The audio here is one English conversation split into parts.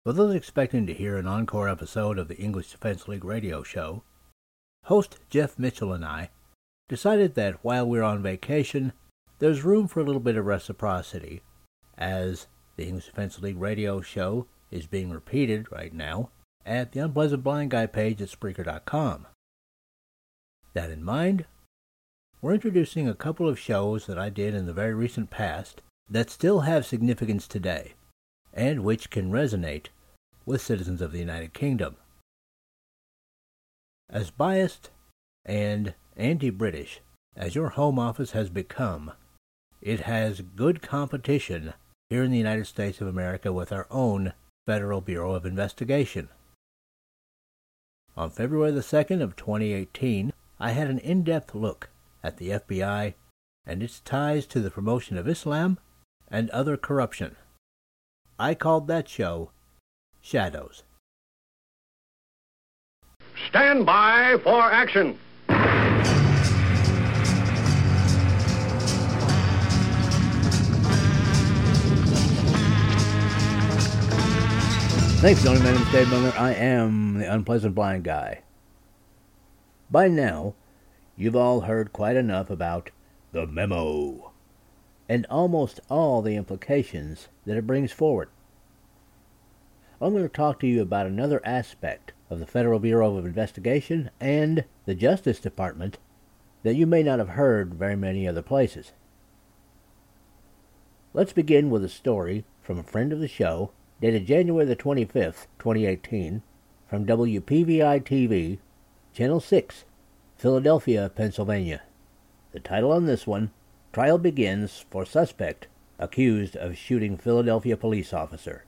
For those expecting to hear an encore episode of the English Defense League radio show, host Jeff Mitchell and I decided that while we're on vacation, there's room for a little bit of reciprocity, as the English Defense League radio show is being repeated right now at the Unpleasant Blind Guy page at Spreaker.com. That in mind, we're introducing a couple of shows that I did in the very recent past that still have significance today, and which can resonate with citizens of the United Kingdom. As biased and anti-British as your Home Office has become, it has good competition here in the United States of America with our own Federal Bureau of Investigation. On February the 2nd of 2018, I had an in-depth look at the FBI and its ties to the promotion of Islam and other corruption. I called that show Shadows. Stand by for action. Thanks, Tony. My name is Dave Miller. I am the Unpleasant Blind Guy. By now, you've all heard quite enough about the memo and almost all the implications that it brings forward. I'm going to talk to you about another aspect of the Federal Bureau of Investigation and the Justice Department that you may not have heard very many other places. Let's begin with a story from a friend of the show, dated January the 25th, 2018, from WPVI-TV, Channel 6, Philadelphia, Pennsylvania. The title on this one, Trial Begins for Suspect Accused of Shooting Philadelphia Police Officer.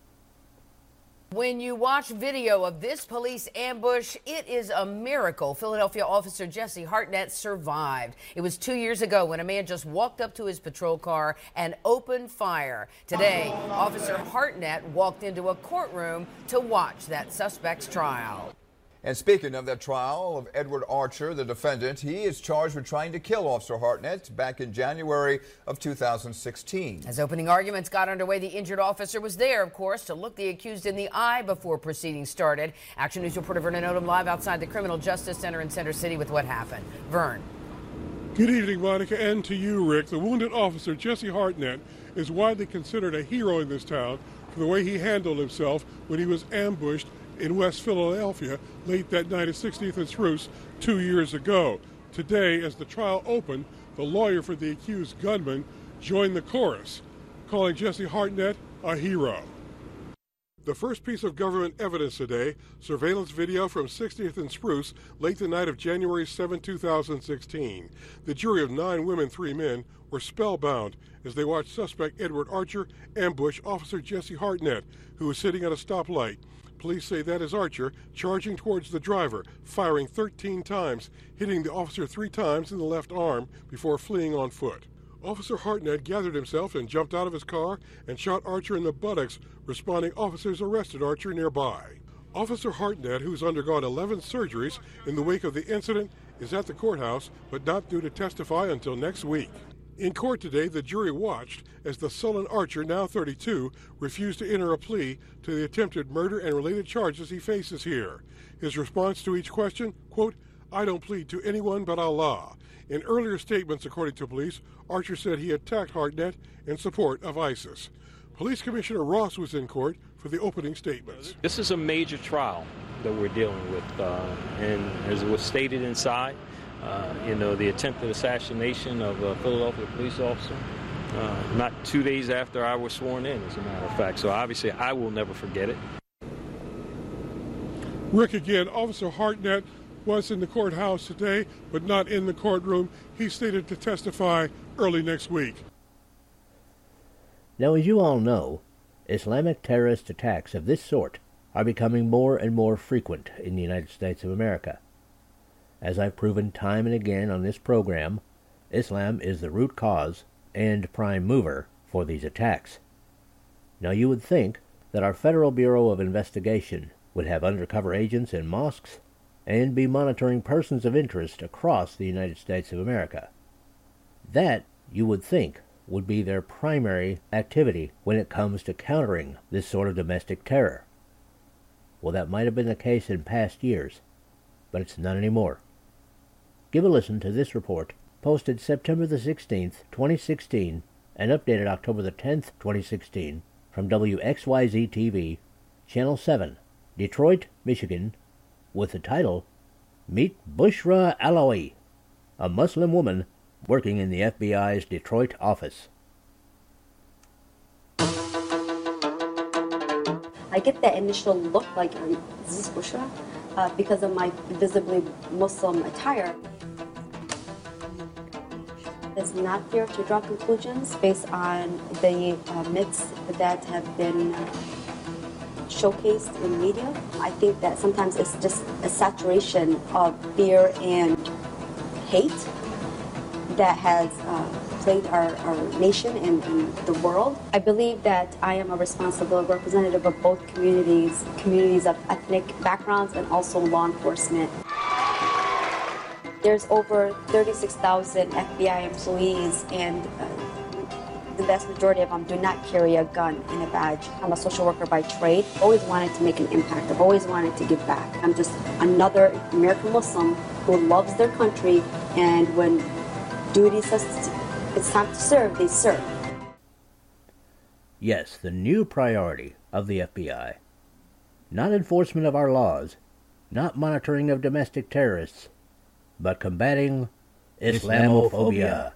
When you watch video of this police ambush, it is a miracle Philadelphia officer Jesse Hartnett survived. It was 2 years ago when a man just walked up to his patrol car and opened fire. Today, Officer Hartnett walked into a courtroom to watch that suspect's trial. And speaking of that trial of Edward Archer, the defendant, he is charged with trying to kill Officer Hartnett back in January of 2016. As opening arguments got underway, the injured officer was there, of course, to look the accused in the eye before proceedings started. Action News reporter Vernon Odom live outside the Criminal Justice Center in Center City with what happened. Vern. Good evening, Monica, and to you, Rick. The wounded officer, Jesse Hartnett, is widely considered a hero in this town for the way he handled himself when he was ambushed in West Philadelphia late that night at 60th and Spruce 2 years ago. Today, as the trial opened, the lawyer for the accused gunman joined the chorus, calling Jesse Hartnett a hero. The first piece of government evidence today, surveillance video from 60th and Spruce late the night of January 7, 2016. The jury of 9 women, 3 men were spellbound as they watched suspect Edward Archer ambush Officer Jesse Hartnett, who was sitting at a stoplight. Police say that is Archer charging towards the driver, firing 13 times, hitting the officer 3 times in the left arm before fleeing on foot. Officer Hartnett gathered himself and jumped out of his car and shot Archer in the buttocks. Responding officers arrested Archer nearby. Officer Hartnett, who's undergone 11 surgeries in the wake of the incident, is at the courthouse, but not due to testify until next week. In court today, the jury watched as the sullen Archer, now 32, refused to enter a plea to the attempted murder and related charges he faces here. His response to each question, quote, "I don't plead to anyone but Allah." In earlier statements, according to police, Archer said he attacked Hartnett in support of ISIS. Police Commissioner Ross was in court for the opening statements. This is a major trial that we're dealing with, and as it was stated inside, the attempted assassination of a Philadelphia police officer, not 2 days after I was sworn in, as a matter of fact. So obviously I will never forget it. Rick, again, Officer Hartnett was in the courthouse today, but not in the courtroom. He's slated to testify early next week. Now, as you all know, Islamic terrorist attacks of this sort are becoming more and more frequent in the United States of America. As I've proven time and again on this program, Islam is the root cause and prime mover for these attacks. Now, you would think that our Federal Bureau of Investigation would have undercover agents in mosques and be monitoring persons of interest across the United States of America. That, you would think, would be their primary activity when it comes to countering this sort of domestic terror. Well, that might have been the case in past years, but it's not anymore. Give a listen to this report, posted September the 16th, 2016, and updated October the 10th, 2016, from WXYZ-TV, Channel 7, Detroit, Michigan, with the title, Meet Bushra Alawi, a Muslim woman working in the FBI's Detroit office. I get that initial look like, is this Bushra? Because of my visibly Muslim attire. It's not fair to draw conclusions based on the myths that have been showcased in media. I think that sometimes it's just a saturation of fear and hate that has plagued our nation and the world. I believe that I am a responsible representative of both communities of ethnic backgrounds and also law enforcement. There's over 36,000 FBI employees, and the vast majority of them do not carry a gun and a badge. I'm a social worker by trade. I've always wanted to make an impact. I've always wanted to give back. I'm just another American Muslim who loves their country, and when duty says it's time to serve, they serve. Yes, the new priority of the FBI. Not enforcement of our laws, not monitoring of domestic terrorists, but combating Islamophobia.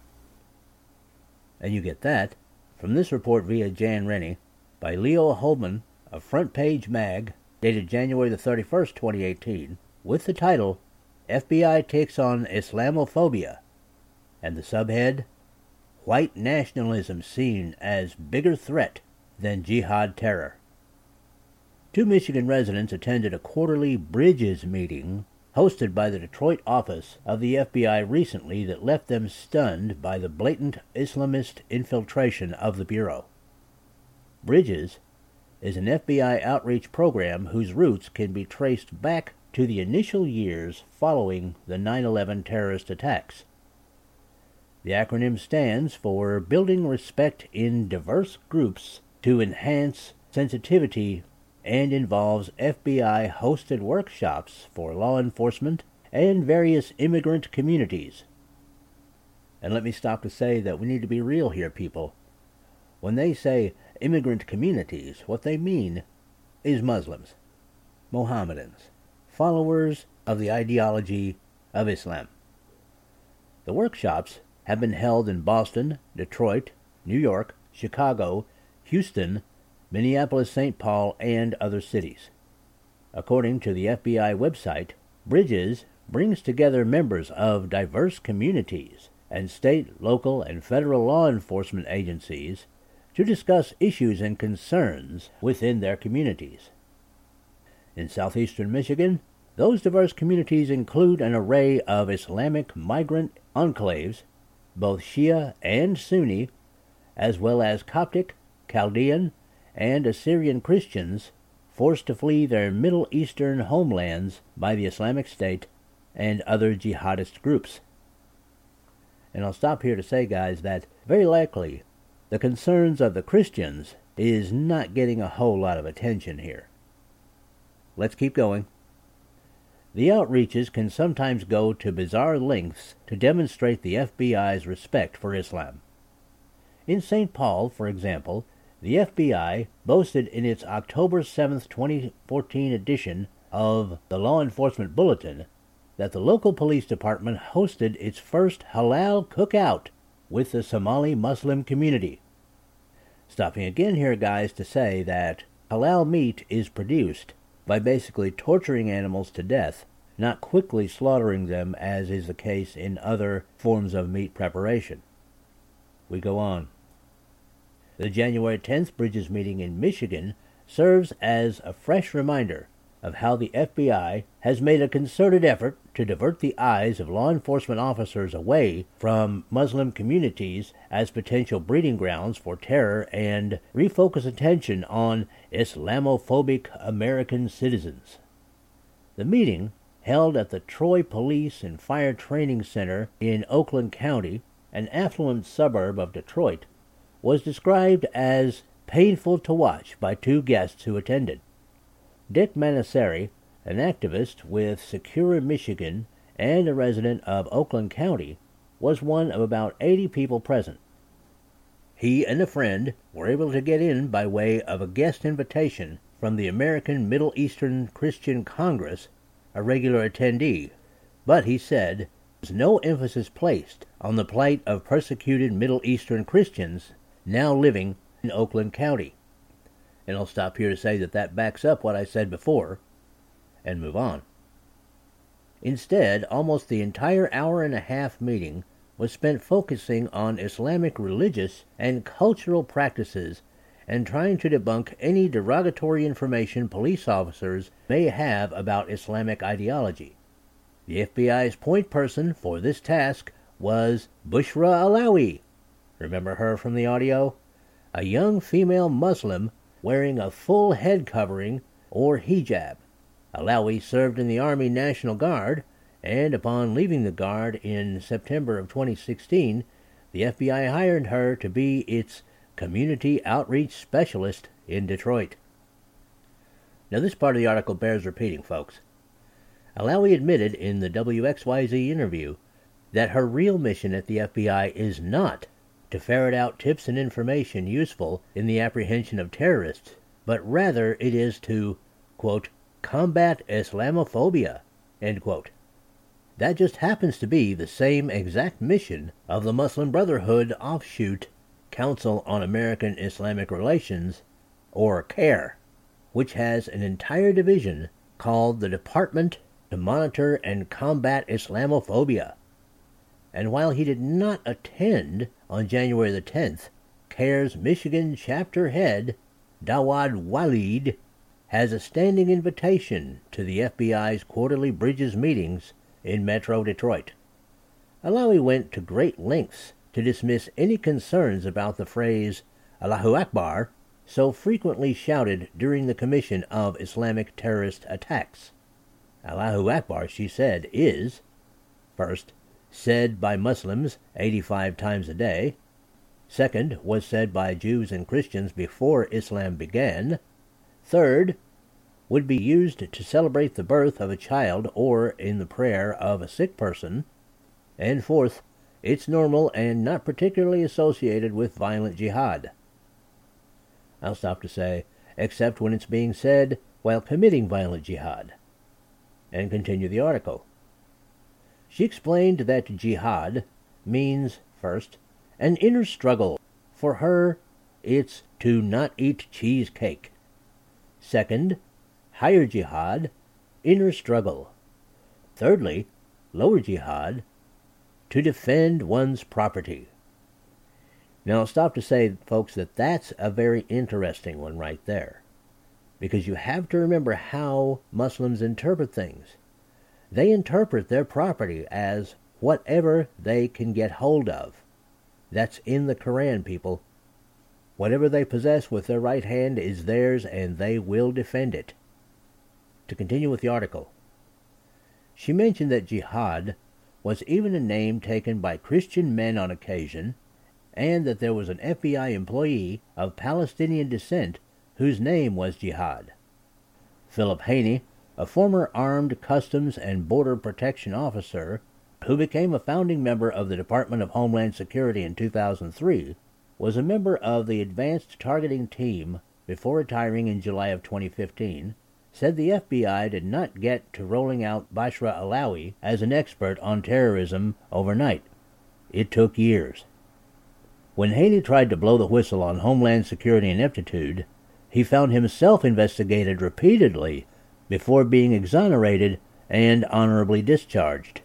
And you get that from this report via Jan Rennie by Leo Holman of Front Page Mag, dated January the 31st, 2018, with the title, FBI Takes on Islamophobia, and the subhead, White Nationalism Seen as Bigger Threat Than Jihad Terror. Two Michigan residents attended a quarterly Bridges meeting hosted by the Detroit office of the FBI recently that left them stunned by the blatant Islamist infiltration of the Bureau. Bridges is an FBI outreach program whose roots can be traced back to the initial years following the 9/11 terrorist attacks. The acronym stands for Building Respect in Diverse Groups to Enhance Sensitivity, and involves FBI-hosted workshops for law enforcement and various immigrant communities. And let me stop to say that we need to be real here, people. When they say immigrant communities, what they mean is Muslims, Mohammedans, followers of the ideology of Islam. The workshops have been held in Boston, Detroit, New York, Chicago, Houston, Minneapolis-St. Paul, and other cities. According to the FBI website, Bridges brings together members of diverse communities and state, local, and federal law enforcement agencies to discuss issues and concerns within their communities. In southeastern Michigan, those diverse communities include an array of Islamic migrant enclaves, both Shia and Sunni, as well as Coptic, Chaldean, and Assyrian Christians forced to flee their Middle Eastern homelands by the Islamic State and other jihadist groups. And I'll stop here to say, guys, that very likely the concerns of the Christians is not getting a whole lot of attention here. Let's keep going. The outreaches can sometimes go to bizarre lengths to demonstrate the FBI's respect for Islam. In St. Paul, for example, the FBI boasted in its October 7, 2014 edition of the Law Enforcement Bulletin that the local police department hosted its first halal cookout with the Somali Muslim community. Stopping again here, guys, to say that halal meat is produced by basically torturing animals to death, not quickly slaughtering them as is the case in other forms of meat preparation. We go on. The January 10th Bridges meeting in Michigan serves as a fresh reminder of how the FBI has made a concerted effort to divert the eyes of law enforcement officers away from Muslim communities as potential breeding grounds for terror and refocus attention on Islamophobic American citizens. The meeting, held at the Troy Police and Fire Training Center in Oakland County, an affluent suburb of Detroit, was described as painful to watch by two guests who attended. Dick Manasseri, an activist with Secure Michigan and a resident of Oakland County, was one of about 80 people present. He and a friend were able to get in by way of a guest invitation from the American Middle Eastern Christian Congress, a regular attendee, but he said there was no emphasis placed on the plight of persecuted Middle Eastern Christians now living in Oakland County. And I'll stop here to say that backs up what I said before and move on. Instead, almost the entire hour-and-a-half meeting was spent focusing on Islamic religious and cultural practices and trying to debunk any derogatory information police officers may have about Islamic ideology. The FBI's point person for this task was Bushra Alawi. Remember her from the audio? A young female Muslim wearing a full head covering or hijab. Alawi served in the Army National Guard, and upon leaving the Guard in September of 2016, the FBI hired her to be its Community Outreach Specialist in Detroit. Now this part of the article bears repeating, folks. Alawi admitted in the WXYZ interview that her real mission at the FBI is not to ferret out tips and information useful in the apprehension of terrorists, but rather it is to, quote, combat Islamophobia, end quote. That just happens to be the same exact mission of the Muslim Brotherhood offshoot Council on American Islamic Relations, or CAIR, which has an entire division called the Department to Monitor and Combat Islamophobia. And while he did not attend on January the 10th, CAIR's Michigan chapter head, Dawad Walid, has a standing invitation to the FBI's quarterly Bridges meetings in Metro Detroit. Alawi went to great lengths to dismiss any concerns about the phrase Allahu Akbar so frequently shouted during the commission of Islamic terrorist attacks. Allahu Akbar, she said, is, first, said by Muslims 85 times a day. Second, was said by Jews and Christians before Islam began. Third, would be used to celebrate the birth of a child or in the prayer of a sick person. And fourth, it's normal and not particularly associated with violent jihad. I'll stop to say, except when it's being said while committing violent jihad, and continue the article. She explained that jihad means, first, an inner struggle. For her, it's to not eat cheesecake. Second, higher jihad, inner struggle. Thirdly, lower jihad, to defend one's property. Now I'll stop to say, folks, that that's a very interesting one right there, because you have to remember how Muslims interpret things. They interpret their property as whatever they can get hold of. That's in the Quran, people. Whatever they possess with their right hand is theirs, and they will defend it. To continue with the article, she mentioned that jihad was even a name taken by Christian men on occasion, and that there was an FBI employee of Palestinian descent whose name was Jihad. Philip Haney, a former Armed Customs and Border Protection officer who became a founding member of the Department of Homeland Security in 2003, was a member of the Advanced Targeting Team before retiring in July of 2015, said the FBI did not get to rolling out Bushra Alawi as an expert on terrorism overnight. It took years. When Haney tried to blow the whistle on Homeland Security ineptitude, he found himself investigated repeatedly before being exonerated and honorably discharged.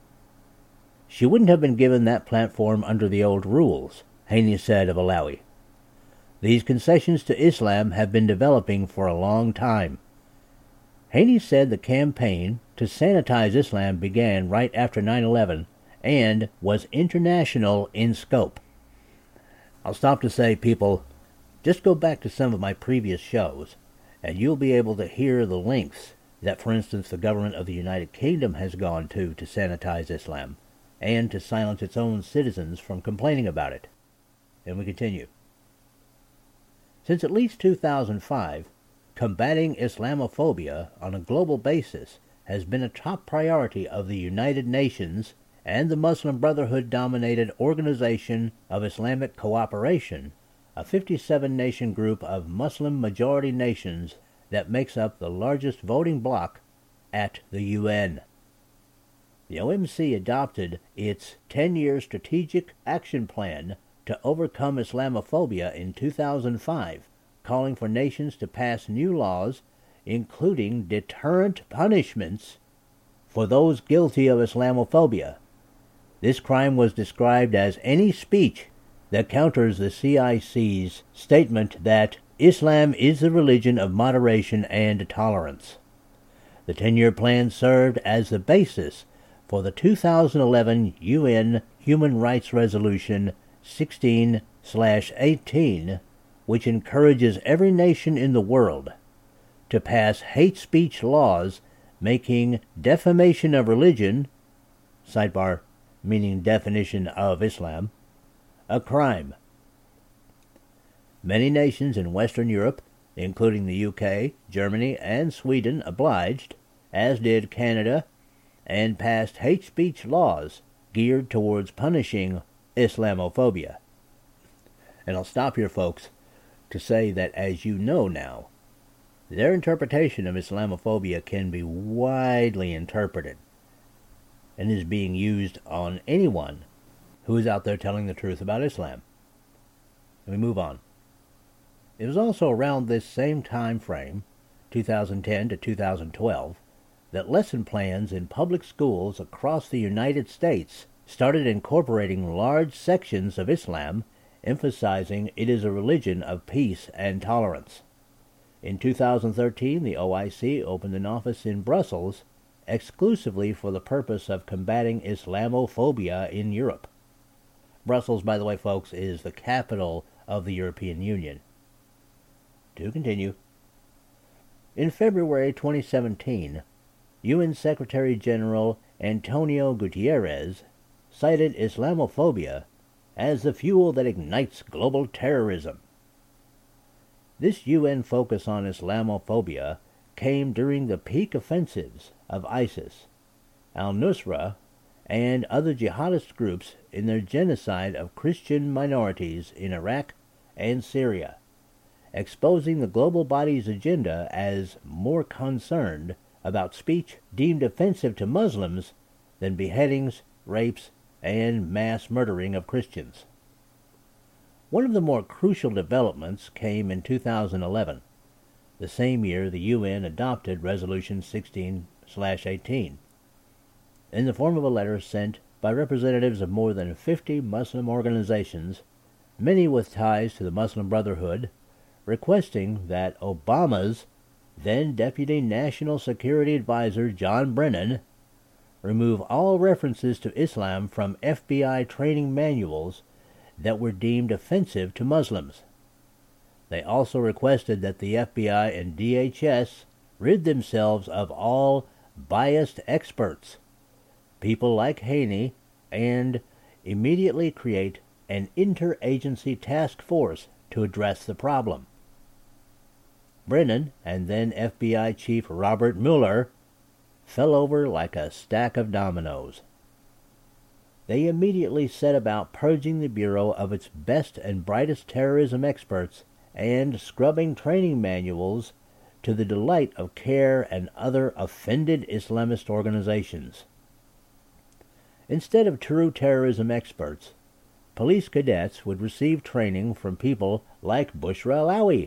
She wouldn't have been given that platform under the old rules, Haney said of Alawi. These concessions to Islam have been developing for a long time. Haney said the campaign to sanitize Islam began right after 9/11 and was international in scope. I'll stop to say, people, just go back to some of my previous shows, and you'll be able to hear the lengths that, for instance, the government of the United Kingdom has gone to sanitize Islam, and to silence its own citizens from complaining about it. And we continue. Since at least 2005, Combating Islamophobia on a global basis has been a top priority of the United Nations and the Muslim Brotherhood-dominated Organization of Islamic Cooperation, a 57-nation group of Muslim-majority nations that makes up the largest voting bloc at the UN. The OMC adopted its 10-year Strategic Action Plan to overcome Islamophobia in 2005, calling for nations to pass new laws, including deterrent punishments for those guilty of Islamophobia. This crime was described as any speech that counters the CIC's statement that Islam is the religion of moderation and tolerance. The 10-year plan served as the basis for the 2011 UN Human Rights Resolution 16/18, which encourages every nation in the world to pass hate speech laws making defamation of religion, sidebar, meaning definition of Islam, a crime. Many nations in Western Europe, including the UK, Germany, and Sweden, obliged, as did Canada, and passed hate speech laws geared towards punishing Islamophobia. And I'll stop here, folks, to say that, as you know now, their interpretation of Islamophobia can be widely interpreted and is being used on anyone who is out there telling the truth about Islam. And we move on. It was also around this same time frame, 2010 to 2012, that lesson plans in public schools across the United States started incorporating large sections of Islam, emphasizing it is a religion of peace and tolerance. In 2013, the OIC opened an office in Brussels exclusively for the purpose of combating Islamophobia in Europe. Brussels, by the way, folks, is the capital of the European Union. To continue, in February 2017, UN Secretary General Antonio Guterres cited Islamophobia as the fuel that ignites global terrorism. This UN focus on Islamophobia came during the peak offensives of ISIS, al-Nusra, and other jihadist groups in their genocide of Christian minorities in Iraq and Syria, exposing the global body's agenda as more concerned about speech deemed offensive to Muslims than beheadings, rapes, and mass murdering of Christians. One of the more crucial developments came in 2011, the same year the UN adopted Resolution 16/18, in the form of a letter sent by representatives of more than 50 Muslim organizations, many with ties to the Muslim Brotherhood, requesting that Obama's then Deputy National Security Advisor John Brennan remove all references to Islam from FBI training manuals that were deemed offensive to Muslims. They also requested that the FBI and DHS rid themselves of all biased experts, people like Haney, and immediately create an interagency task force to address the problem. Brennan and then FBI Chief Robert Mueller fell over like a stack of dominoes. They immediately set about purging the Bureau of its best and brightest terrorism experts and scrubbing training manuals to the delight of CARE and other offended Islamist organizations. Instead of true terrorism experts, police cadets would receive training from people like Bushra Alawi.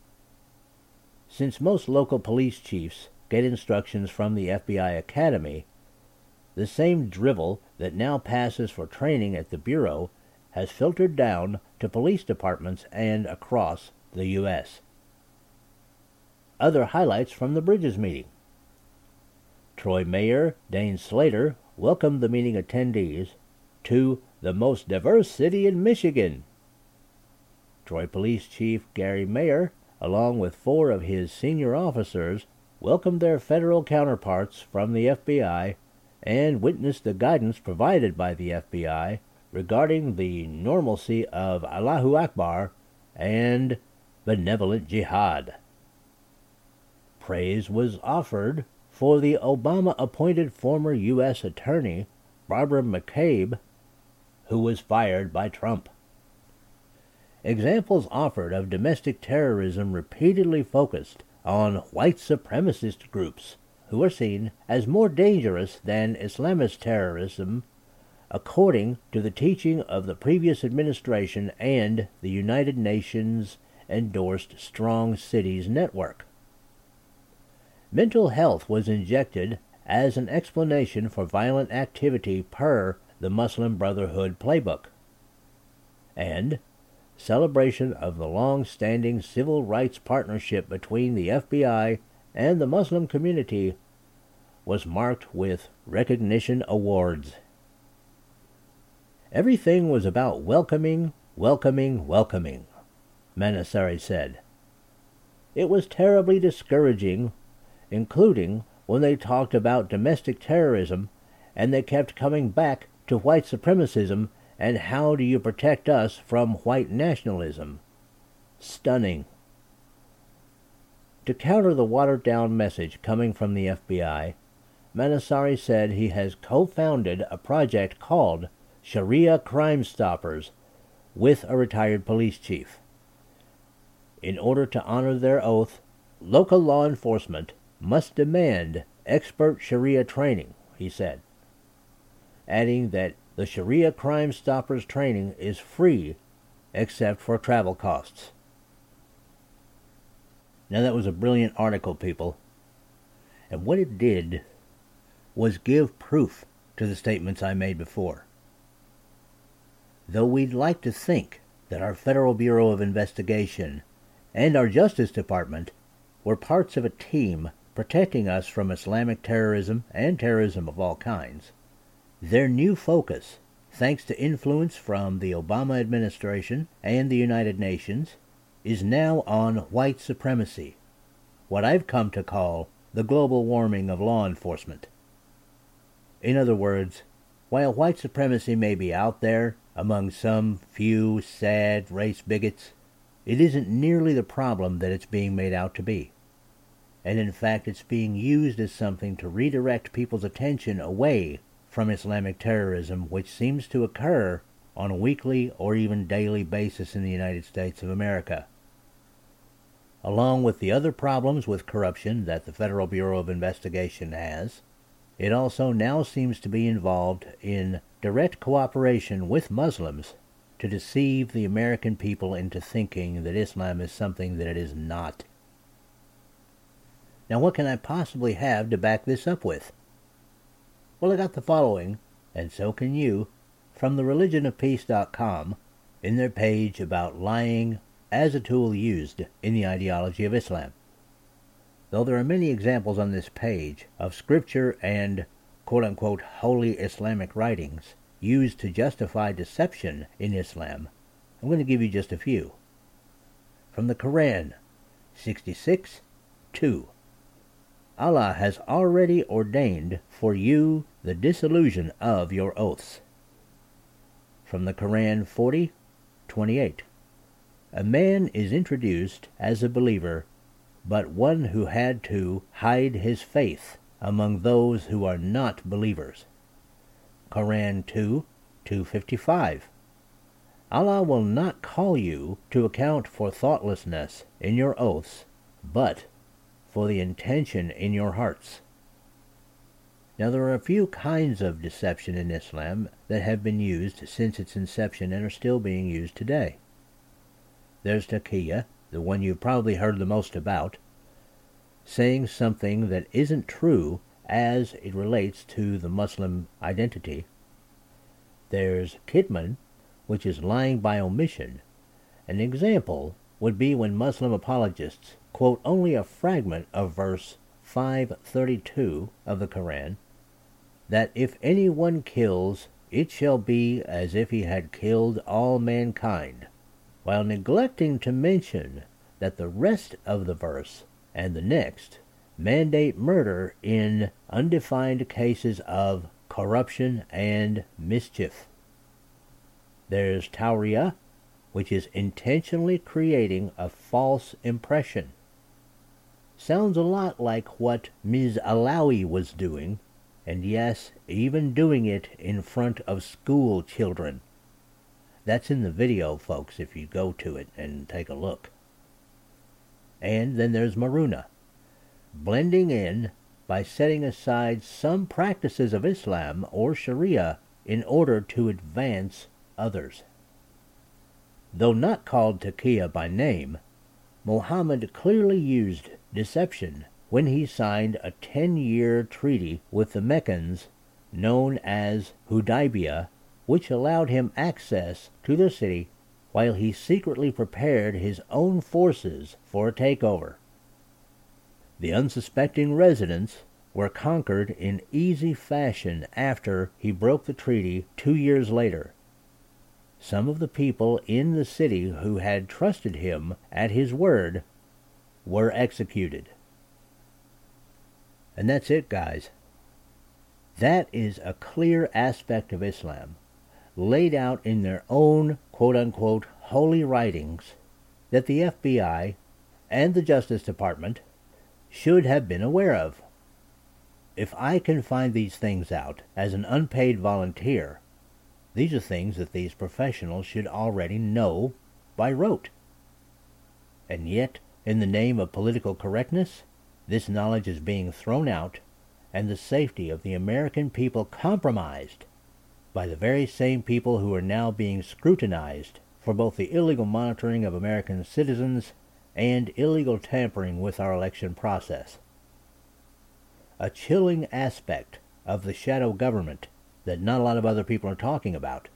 Since most local police chiefs get instructions from the FBI Academy, the same drivel that now passes for training at the Bureau has filtered down to police departments and across the U.S. Other highlights from the Bridges meeting. Troy Mayor Dane Slater welcomed the meeting attendees to the most diverse city in Michigan. Troy Police Chief Gary Mayer, along with 4 of his senior officers, welcomed their federal counterparts from the FBI and witnessed the guidance provided by the FBI regarding the normalcy of Allahu Akbar and benevolent jihad. praise was offered for the Obama-appointed former U.S. Attorney Barbara McCabe, who was fired by Trump. Examples offered of domestic terrorism repeatedly focused on white supremacist groups who are seen as more dangerous than Islamist terrorism, according to the teaching of the previous administration and the United Nations-endorsed Strong Cities Network. Mental health was injected as an explanation for violent activity per the Muslim Brotherhood playbook, and celebration of the long-standing civil rights partnership between the FBI and the Muslim community was marked with recognition awards. Everything was about welcoming, welcoming, welcoming, Manasari said. It was terribly discouraging, including when they talked about domestic terrorism and they kept coming back to white supremacism and how do you protect us from white nationalism. Stunning. To counter the watered-down message coming from the FBI, Manasari said he has co-founded a project called Sharia Crime Stoppers with a retired police chief. In order to honor their oath, local law enforcement must demand expert Sharia training, he said, adding that the Sharia Crime Stoppers training is free except for travel costs. Now that was a brilliant article, people, and what it did was give proof to the statements I made before. Though we'd like to think that our Federal Bureau of Investigation and our Justice Department were parts of a team protecting us from Islamic terrorism and terrorism of all kinds, their new focus, thanks to influence from the Obama administration and the United Nations, is now on white supremacy, what I've come to call the global warming of law enforcement. In other words, while white supremacy may be out there among some few sad race bigots, it isn't nearly the problem that it's being made out to be. And in fact, it's being used as something to redirect people's attention away from Islamic terrorism, which seems to occur on a weekly or even daily basis in the United States of America. Along with the other problems with corruption that the Federal Bureau of Investigation has, it also now seems to be involved in direct cooperation with Muslims to deceive the American people into thinking that Islam is something that it is not. Now, what can I possibly have to back this up with? Well, I got the following, and so can you, from thereligionofpeace.com in their page about lying as a tool used in the ideology of Islam. Though there are many examples on this page of scripture and quote-unquote holy Islamic writings used to justify deception in Islam, I'm going to give you just a few. From the Quran, 66:2. Allah has already ordained for you the dissolution of your oaths. From the Quran 40:28. A man is introduced as a believer, but one who had to hide his faith among those who are not believers. Quran 2:255. Allah will not call you to account for thoughtlessness in your oaths, but for the intention in your hearts. Now, there are a few kinds of deception in Islam that have been used since its inception and are still being used today. There's taqiyya, the one you've probably heard the most about, saying something that isn't true as it relates to the Muslim identity. There's kitman, which is lying by omission. An example would be when Muslim apologists quote only a fragment of verse 532 of the Quran, that if anyone kills, it shall be as if he had killed all mankind, while neglecting to mention that the rest of the verse and the next mandate murder in undefined cases of corruption and mischief. There's tawriya, which is intentionally creating a false impression. sounds a lot like what Ms. Alawi was doing, and yes, even doing it in front of school children. That's in the video, folks, if you go to it and take a look. And then there's Marouna, blending in by setting aside some practices of Islam or Sharia in order to advance others. Though not called Taqiyya by name, Muhammad clearly used deception when he signed a 10-year treaty with the Meccans known as Hudaybiyah, which allowed him access to the city while he secretly prepared his own forces for a takeover. The unsuspecting residents were conquered in easy fashion after he broke the treaty 2 years later. Some of the people in the city who had trusted him at his word were executed. And that's it, guys. That is a clear aspect of Islam, laid out in their own quote-unquote holy writings, that the FBI and the Justice Department should have been aware of. If I can find these things out as an unpaid volunteer, these are things that these professionals should already know by rote. And yet, in the name of political correctness, this knowledge is being thrown out, and the safety of the American people compromised by the very same people who are now being scrutinized for both the illegal monitoring of American citizens and illegal tampering with our election process. A chilling aspect of the shadow government that not a lot of other people are talking about.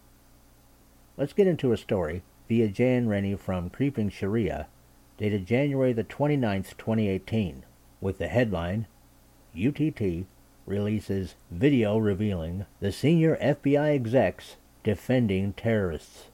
Let's get into a story via Jan Rennie from Creeping Sharia, dated January the 29th, 2018, with the headline, UTT releases video revealing the senior FBI execs defending terrorists.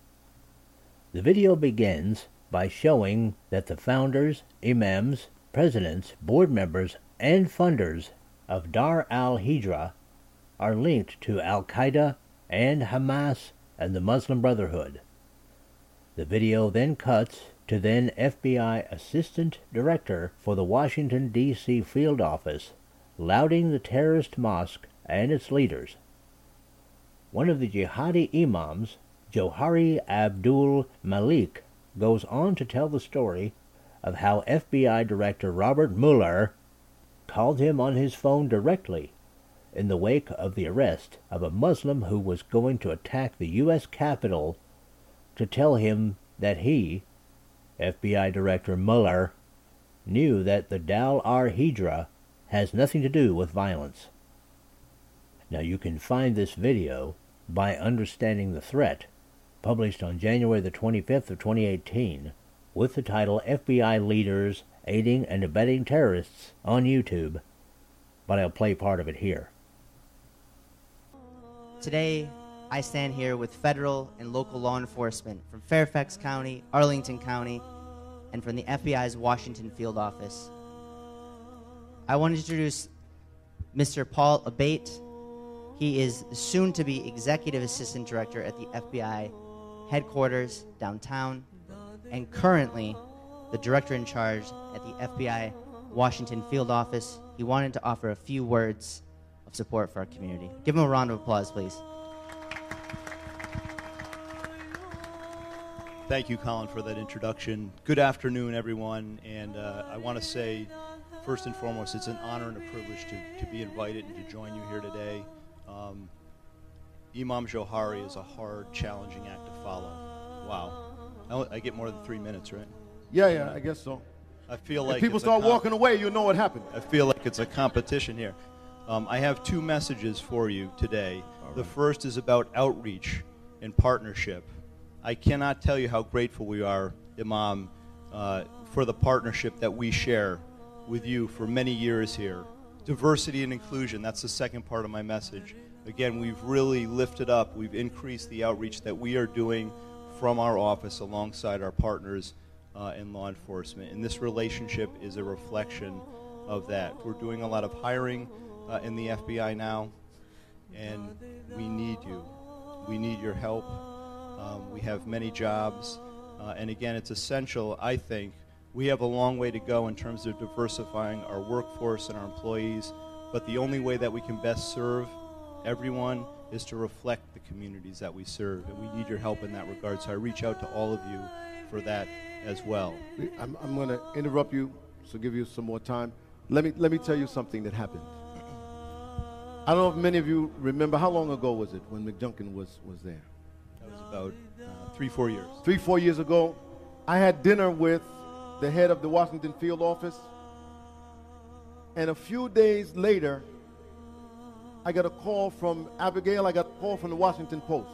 The video begins by showing that the founders, imams, presidents, board members, and funders of Dar al-Hijra are linked to Al-Qaeda and Hamas and the Muslim Brotherhood. The video then cuts to then FBI Assistant Director for the Washington, D.C. field office, lauding the terrorist mosque and its leaders. One of the jihadi imams, Johari Abdul Malik, goes on to tell the story of how FBI Director Robert Mueller called him on his phone directly in the wake of the arrest of a Muslim who was going to attack the U.S. Capitol to tell him that he, FBI Director Mueller, knew that the Dar al-Hijra has nothing to do with violence. Now you can find this video by Understanding the Threat, published on January the 25th of 2018, with the title FBI Leaders Aiding and Abetting Terrorists on YouTube, but I'll play part of it here. Today, I stand here with federal and local law enforcement from Fairfax County, Arlington County, and from the FBI's Washington field office. I want to introduce Mr. Paul Abate. He is soon to be Executive Assistant Director at the FBI headquarters downtown, and currently the Director in charge at the FBI Washington field office. He wanted to offer a few words of support for our community. Give him a round of applause, please. Thank you, Colin, for that introduction. Good afternoon, everyone, and I want to say, first and foremost, it's an honor and a privilege to be invited and to join you here today. Imam Johari is a hard, challenging act to follow. Wow. I get more than 3 minutes, right? Yeah, I guess so. I feel like if people start walking away, you'll know what happened. I feel like it's a competition here. I have two messages for you today. Right. The first is about outreach and partnership. I cannot tell you how grateful we are, Imam, for the partnership that we share with you for many years here. Diversity and inclusion, that's the second part of my message. Again, we've really lifted up, we've increased the outreach that we are doing from our office alongside our partners in law enforcement. And this relationship is a reflection of that. We're doing a lot of hiring in the FBI now, and we need you. We need your help. We have many jobs, and again, it's essential, I think, We have a long way to go in terms of diversifying our workforce and our employees, but the only way that we can best serve everyone is to reflect the communities that we serve, and we need your help in that regard. So I reach out to all of you for that as well. I'm going to interrupt you, so give you some more time. Let me tell you something that happened. I don't know if many of you remember, how long ago was it when McJunkin was there? That was about 3-4 years. 3-4 years ago, I had dinner with the head of the Washington field office, and a few days later, I got a call from Abigail, I got a call from the Washington Post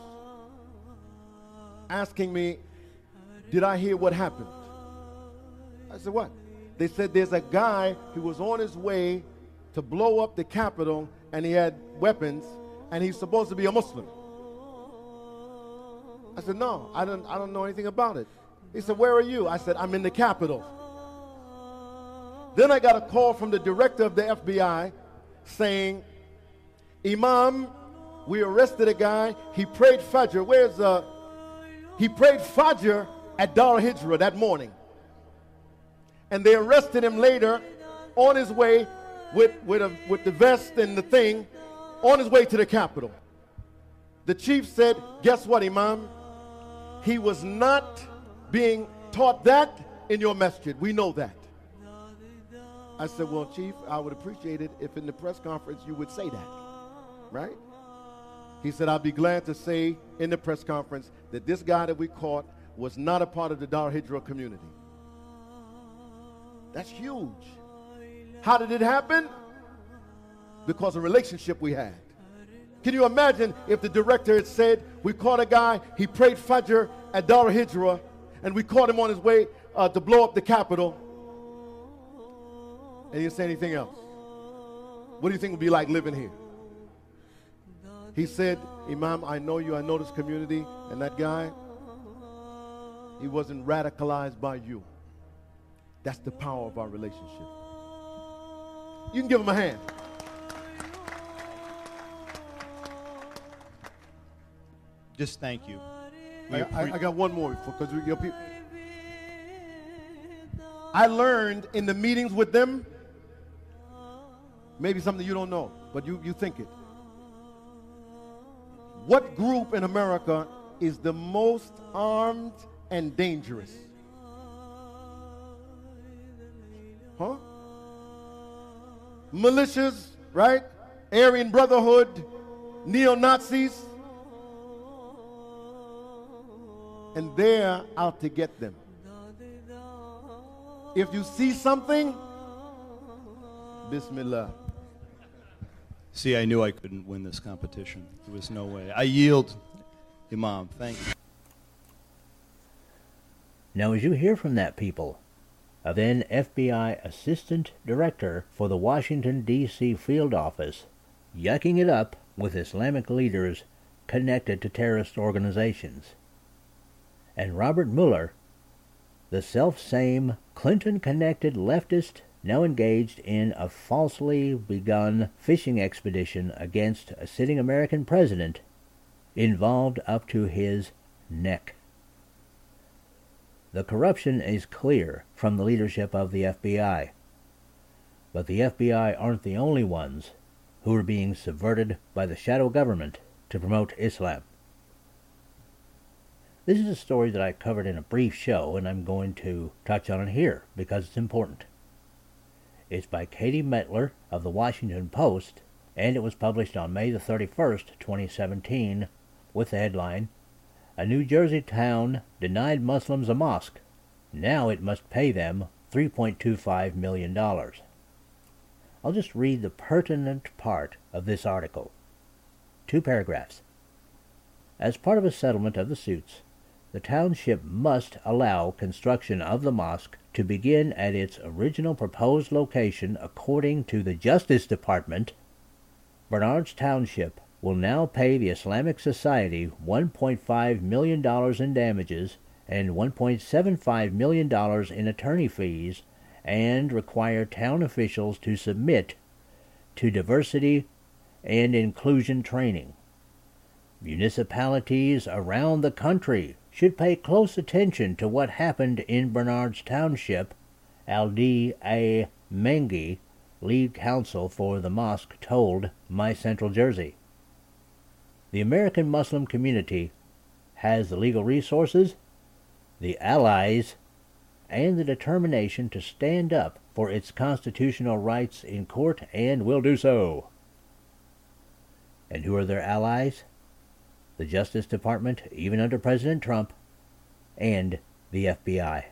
asking me, did I hear what happened? I said, what? They said there's a guy who was on his way to blow up the Capitol, and he had weapons, and he's supposed to be a Muslim. I said, no, I don't know anything about it. He said, where are you? I said, I'm in the Capitol. Then I got a call from the director of the FBI saying, Imam, we arrested a guy. He prayed Fajr. He prayed Fajr at Dar Hijra that morning. And they arrested him later on his way with the vest and the thing on his way to the Capitol. The chief said, guess what, Imam? He was not being taught that in your masjid. We know that. I said, well, Chief, I would appreciate it if in the press conference you would say that. Right? He said, I'll be glad to say in the press conference that this guy that we caught was not a part of the Dar Hijra community. That's huge. How did it happen? Because of the relationship we had. Can you imagine if the director had said, we caught a guy, he prayed Fajr at Dar Hijra, and we caught him on his way to blow up the Capitol, and he didn't say anything else? What do you think it would be like living here? He said, Imam, I know you, I know this community, and that guy, he wasn't radicalized by you. That's the power of our relationship. You can give him a hand. Just thank you. I got one more because we people. I learned in the meetings with them, maybe something you don't know, but you think it. What group in America is the most armed and dangerous? Huh? Militias, right? Aryan Brotherhood, neo-Nazis. And they're out to get them. If you see something, Bismillah. See, I knew I couldn't win this competition. There was no way. I yield, Imam. Thank you. Now, as you hear from that people, a then FBI Assistant Director for the Washington, D.C. field office, yucking it up with Islamic leaders connected to terrorist organizations. And Robert Mueller, the self-same Clinton-connected leftist now engaged in a falsely begun fishing expedition against a sitting American president, involved up to his neck. The corruption is clear from the leadership of the FBI. But the FBI aren't the only ones who are being subverted by the shadow government to promote Islam. This is a story that I covered in a brief show, and I'm going to touch on it here because it's important. It's by Katie Metler of the Washington Post, and it was published on May the 31st, 2017, with the headline, "A New Jersey town denied Muslims a mosque. Now it must pay them $3.25 million. I'll just read the pertinent part of this article. 2 paragraphs. As part of a settlement of the suits, the township must allow construction of the mosque to begin at its original proposed location according to the Justice Department. Bernards Township will now pay the Islamic Society $1.5 million in damages and $1.75 million in attorney fees and require town officials to submit to diversity and inclusion training. Municipalities around the country should pay close attention to what happened in Bernards Township Aldi A. Mengi, lead counsel for the mosque, told My Central Jersey. The American Muslim community has the legal resources, the allies, and the determination to stand up for its constitutional rights in court, and will do so. And who are their allies? The Justice Department, even under President Trump, and the FBI.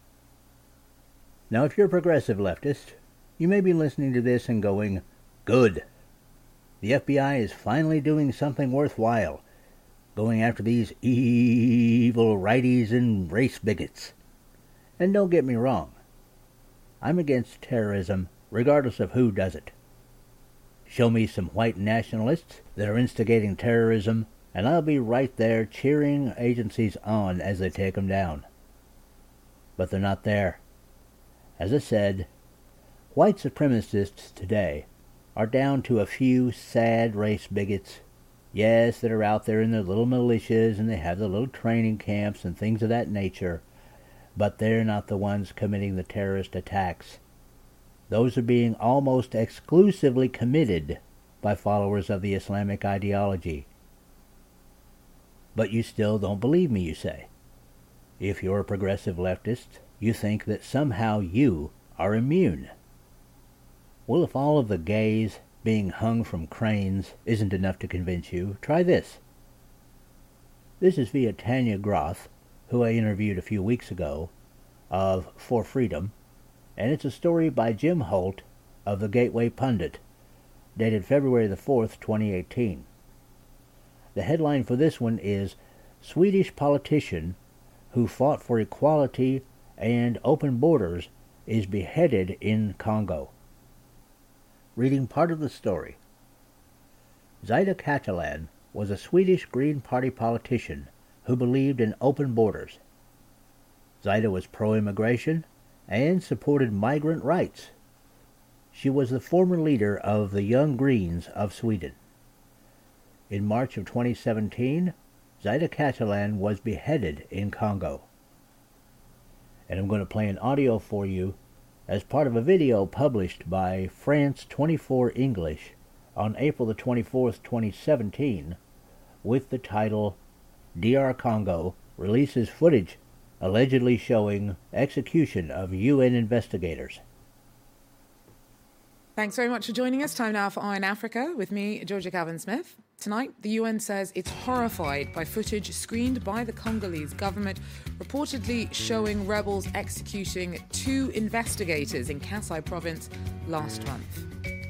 Now, if you're a progressive leftist, you may be listening to this and going, good. The FBI is finally doing something worthwhile, going after these evil righties and race bigots. And don't get me wrong, I'm against terrorism regardless of who does it. Show me some white nationalists that are instigating terrorism, and I'll be right there cheering agencies on as they take them down. But they're not there. As I said, white supremacists today are down to a few sad race bigots, yes, that are out there in their little militias and they have their little training camps and things of that nature, but they're not the ones committing the terrorist attacks. Those are being almost exclusively committed by followers of the Islamic ideology. But you still don't believe me, you say. If you're a progressive leftist, you think that somehow you are immune. Well, if all of the gays being hung from cranes isn't enough to convince you, try this. This is via Tanya Groth, who I interviewed a few weeks ago, of For Freedom, and it's a story by Jim Holt of the Gateway Pundit, dated February the 4th, 2018. The headline for this one is Swedish Politician Who Fought for Equality and Open Borders is Beheaded in Congo. Reading part of the story. Zaida Catalan was a Swedish Green Party politician who believed in open borders. Zaida was pro-immigration and supported migrant rights. She was the former leader of the Young Greens of Sweden. In March of 2017, Zaida Catalan was beheaded in Congo. And I'm going to play an audio for you as part of a video published by France 24 English on April the 24th, 2017, with the title, DR Congo Releases Footage Allegedly Showing Execution of UN Investigators. Thanks very much for joining us. Time now for Eye on Africa with me, Georgia Calvin-Smith. Tonight, the UN says it's horrified by footage screened by the Congolese government, reportedly showing rebels executing 2 investigators in Kasai province last month.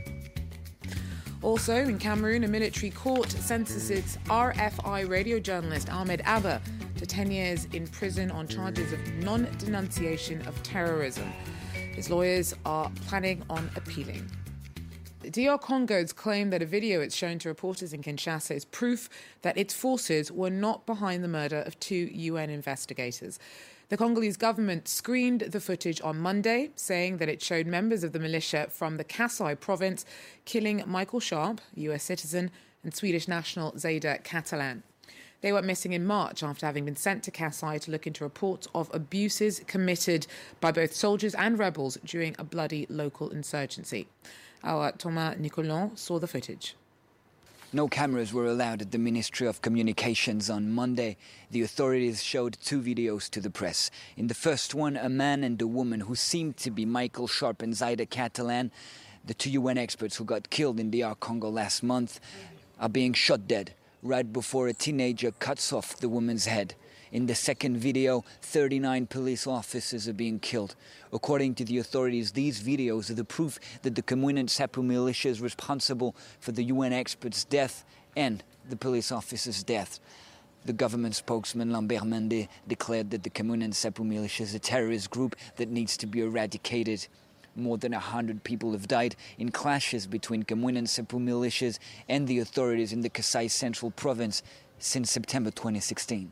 Also, in Cameroon, a military court sentences RFI radio journalist Ahmed Abba to 10 years in prison on charges of non-denunciation of terrorism. His lawyers are planning on appealing. DR Congo's claim that a video it's shown to reporters in Kinshasa is proof that its forces were not behind the murder of 2 UN investigators. The Congolese government screened the footage on Monday, saying that it showed members of the militia from the Kasai province killing Michael Sharp, US citizen, and Swedish national Zaida Catalan. They went missing in March after having been sent to Kasai to look into reports of abuses committed by both soldiers and rebels during a bloody local insurgency. Our Thomas Nicolon saw the footage. No cameras were allowed at the Ministry of Communications on Monday. The authorities showed 2 videos to the press. In the first one, a man and a woman who seemed to be Michael Sharp and Zaida Catalan, the 2 UN experts who got killed in DR Congo last month, are being shot dead right before a teenager cuts off the woman's head. In the second video, 39 police officers are being killed. According to the authorities, these videos are the proof that the Cameroon and Sapu militia is responsible for the UN expert's death and the police officer's death. The government spokesman Lambert Mende declared that the Cameroon and Sapu militia is a terrorist group that needs to be eradicated. More than 100 people have died in clashes between Cameroon and Sapu militias and the authorities in the Kasai Central province since September 2016.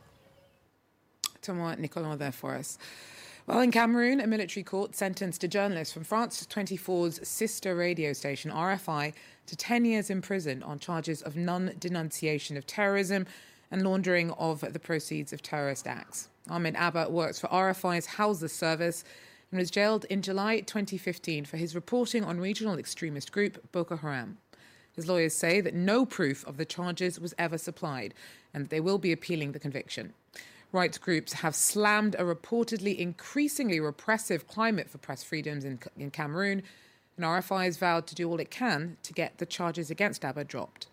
Thomas Nicolon there for us. Well, in Cameroon, a military court sentenced a journalist from France 24's sister radio station, RFI, to 10 years in prison on charges of non-denunciation of terrorism and laundering of the proceeds of terrorist acts. Ahmed Abba works for RFI's Hausa service, and was jailed in July 2015 for his reporting on regional extremist group Boko Haram. His lawyers say that no proof of the charges was ever supplied and that they will be appealing the conviction. Rights groups have slammed a reportedly increasingly repressive climate for press freedoms in Cameroon, and RFI has vowed to do all it can to get the charges against Abba dropped.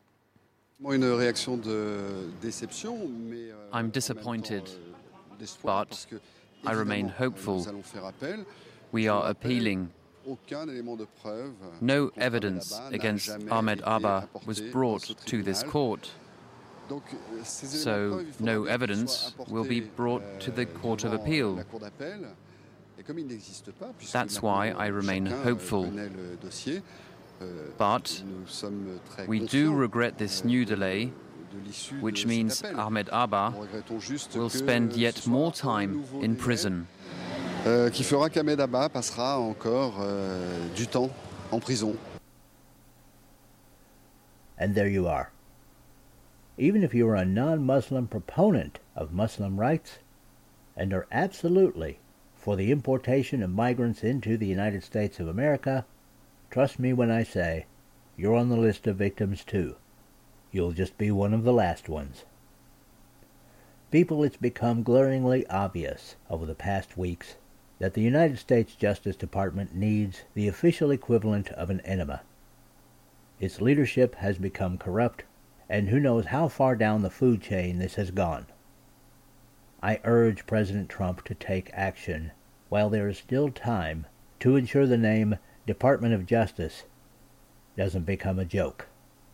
I'm disappointed, but I remain hopeful. We are appealing. No evidence against Ahmed Abba was brought to this court, so no evidence will be brought to the Court of Appeal. That's why I remain hopeful. But we do regret this new delay, which means Ahmed Abba will spend yet more time in prison. Qui fera qu'Ahmed Abba passera encore du temps en prison. And there you are. Even if you are a non-Muslim proponent of Muslim rights and are absolutely for the importation of migrants into the United States of America, trust me when I say you're on the list of victims too. You'll just be one of the last ones. People, it's become glaringly obvious over the past weeks that the United States Justice Department needs the official equivalent of an enema. Its leadership has become corrupt, and who knows how far down the food chain this has gone. I urge President Trump to take action while there is still time to ensure the name Department of Justice doesn't become a joke.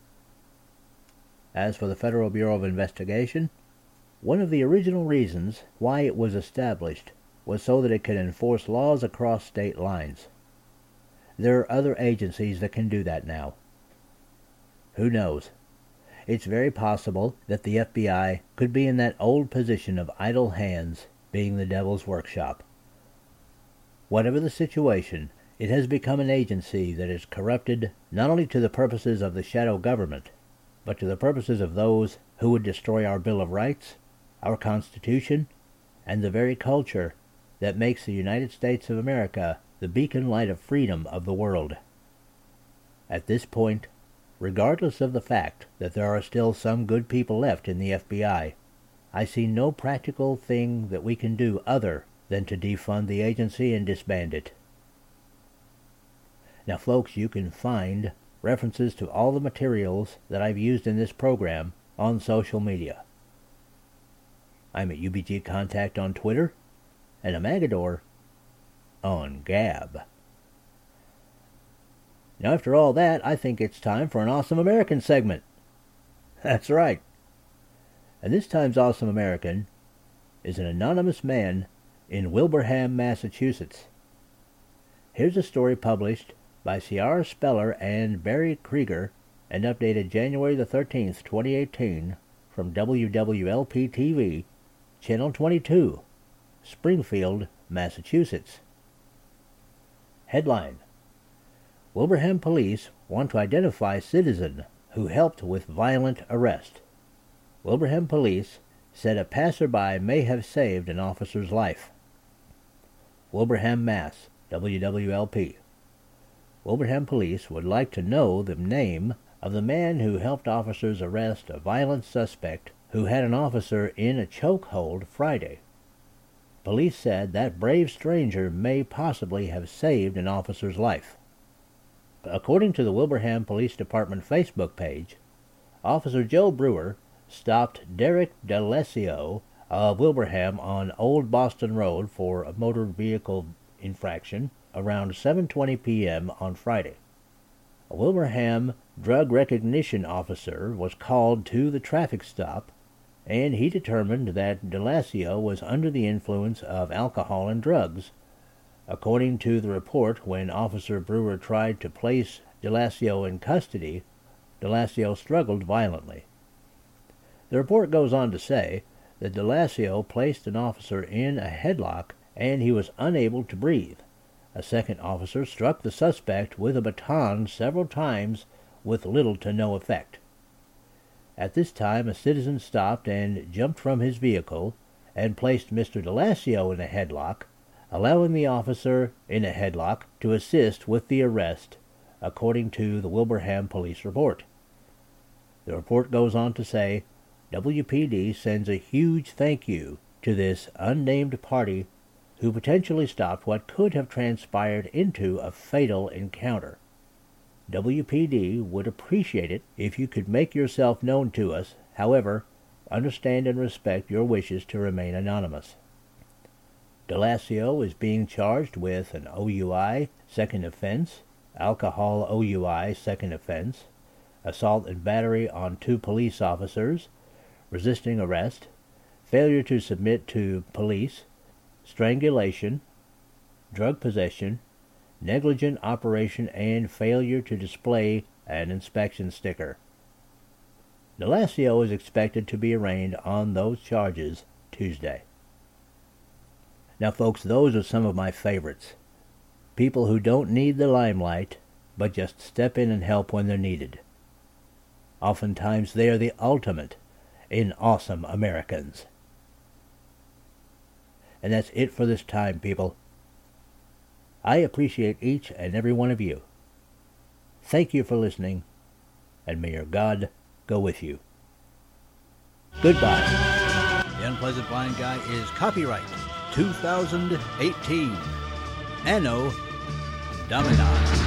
As for the Federal Bureau of Investigation, one of the original reasons why it was established was so that it could enforce laws across state lines. There are other agencies that can do that now. Who knows? It's very possible that the FBI could be in that old position of idle hands being the devil's workshop. Whatever the situation, it has become an agency that is corrupted not only to the purposes of the shadow government, but to the purposes of those who would destroy our Bill of Rights, our Constitution, and the very culture that makes the United States of America the beacon light of freedom of the world. At this point, regardless of the fact that there are still some good people left in the FBI, I see no practical thing that we can do other than to defund the agency and disband it. Now, folks, you can find references to all the materials that I've used in this program on social media. I'm at UBG Contact on Twitter, and a Magador on Gab. Now, after all that, I think it's time for an Awesome American segment. That's right. And this time's Awesome American is an anonymous man in Wilbraham, Massachusetts. Here's a story published by Ciara Speller and Barry Krieger and updated January the 13th, 2018 from WWLP-TV, Channel 22, Springfield, Massachusetts. Headline: Wilbraham police want to identify citizen who helped with violent arrest. Wilbraham police said a passerby may have saved an officer's life. Wilbraham, Mass., WWLP. Wilbraham police would like to know the name of the man who helped officers arrest a violent suspect who had an officer in a chokehold Friday. Police said that brave stranger may possibly have saved an officer's life. According to the Wilbraham Police Department Facebook page, Officer Joe Brewer stopped Derek D'Alessio of Wilbraham on Old Boston Road for a motor vehicle infraction around 7:20 p.m. on Friday. A Wilbraham drug recognition officer was called to the traffic stop, and he determined that D'Alessio was under the influence of alcohol and drugs. According to the report, when Officer Brewer tried to place D'Alessio in custody, D'Alessio struggled violently. The report goes on to say that D'Alessio placed an officer in a headlock and he was unable to breathe. A second officer struck the suspect with a baton several times with little to no effect. At this time, a citizen stopped and jumped from his vehicle and placed Mr. D'Alessio in a headlock allowing the officer in a headlock to assist with the arrest, according to the Wilbraham police report. The report goes on to say, WPD sends a huge thank you to this unnamed party who potentially stopped what could have transpired into a fatal encounter. WPD would appreciate it if you could make yourself known to us. However, understand and respect your wishes to remain anonymous. DeLacio is being charged with an OUI, second offense, alcohol OUI, second offense, assault and battery on 2 police officers, resisting arrest, failure to submit to police, strangulation, drug possession, negligent operation, and failure to display an inspection sticker. DeLacio is expected to be arraigned on those charges Tuesday. Now, folks, those are some of my favorites. People who don't need the limelight, but just step in and help when they're needed. Oftentimes, they are the ultimate in awesome Americans. And that's it for this time, people. I appreciate each and every one of you. Thank you for listening, and may your God go with you. Goodbye. The Unpleasant Blind Guy is copyright 2018. Anno Domini.